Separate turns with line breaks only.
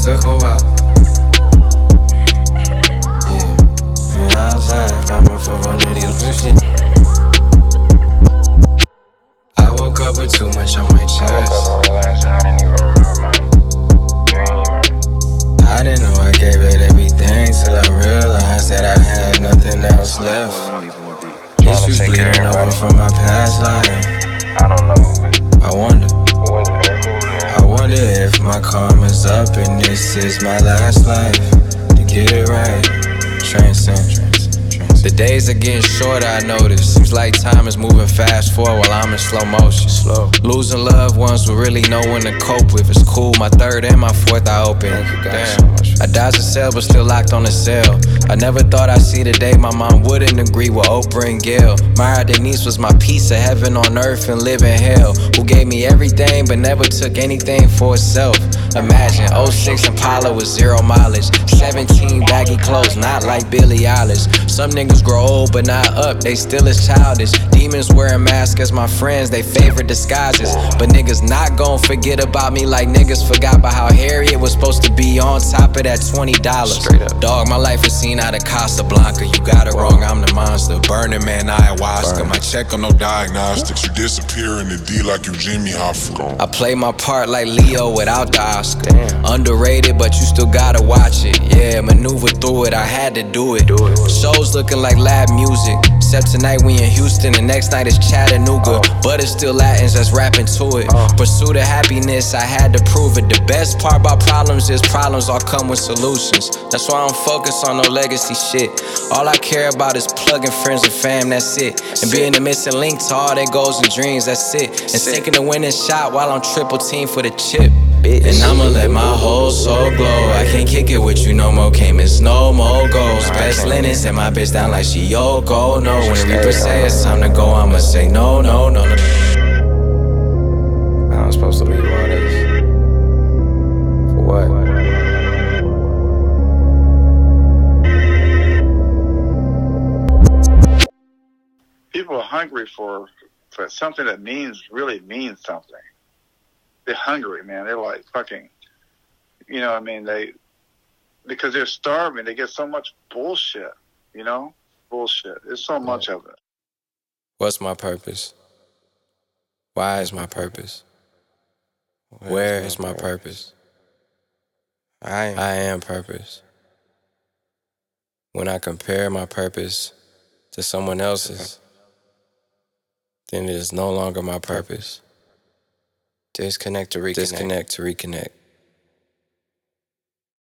took a while. Yeah, and outside, coming for one of these bitches. I woke up with too much on my chest. I didn't know I gave it everything till I realized that I had nothing else left. Issues bleeding over from my past life. I wonder if my karma's up and this is my last life. To get it right, transcend. The days are getting shorter, I notice. Seems like time is moving fast forward while I'm in slow motion. Losing loved ones will really know when to cope with. It's cool, my third and my fourth I open. Damn. I dodged a cell but still locked on the cell. I never thought I'd see the day my mom wouldn't agree with Oprah and Gail. Maya Denise was my piece of heaven on earth and live in hell. Who gave me everything but never took anything for itself. Imagine 06 Impala with 0 mileage, 17 baggy clothes, not like Billie Eilish. Some niggas grow old but not up, they still is childish. Demons wearing masks as my friends, they favorite disguises. But niggas not gon' forget about me like niggas forgot about how Harriet was supposed to be on top of that $20. Straight up. Dog, my life is seen out of Casablanca. You got it wrong, I'm the monster. Burning Man, ayahuasca.
My check on no diagnostics. You disappear in the D like you Jimmy Hoffa.
I play my part like Leo without the Oscar. Damn. Underrated, but you still gotta watch it. Yeah, maneuver through it, I had to do it. Shows looking like lab music. Except tonight we in Houston, the next night is Chattanooga. But it's still Latins that's rapping to it. Pursuit of happiness, I had to prove it. The best part about problems is problems all come with solutions. That's why I don't focus on no legacy shit. All I care about is plugging friends and fam, that's it. And being the missing link to all their goals and dreams, that's it. And sinking the winning shot while I'm triple team for the chip. And I'ma let my whole soul glow. I can't kick it with you no more, can't miss no more goals. Best linens and my bitch down like she Yoko. No, when the Reaper say it's time to go, I'ma say no, no, no, no. I was supposed to leave all this. For what?
People are hungry for something that really means something. They're hungry, man. They're like fucking, you know what I mean? Because they're starving, they get so much bullshit, you know? Bullshit. There's so much of it.
What's my purpose? Why is my purpose? Where is my purpose? I am purpose. When I compare my purpose to someone else's, then it is no longer my purpose. Disconnect to reconnect.